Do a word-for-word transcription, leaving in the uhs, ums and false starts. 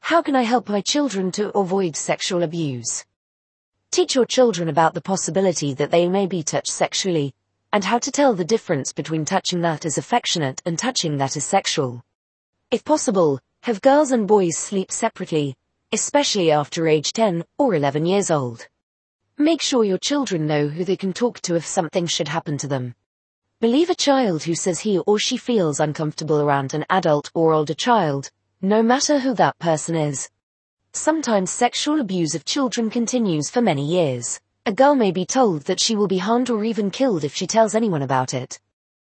How can I help my children to avoid sexual abuse? Teach your children about the possibility that they may be touched sexually, and how to tell the difference between touching that is affectionate and touching that is sexual. If possible, have girls and boys sleep separately, especially after age ten or eleven years old. Make sure your children know who they can talk to if something should happen to them. Believe a child who says he or she feels uncomfortable around an adult or older child, no matter who that person is. Sometimes sexual abuse of children continues for many years. A girl may be told that she will be harmed or even killed if she tells anyone about it.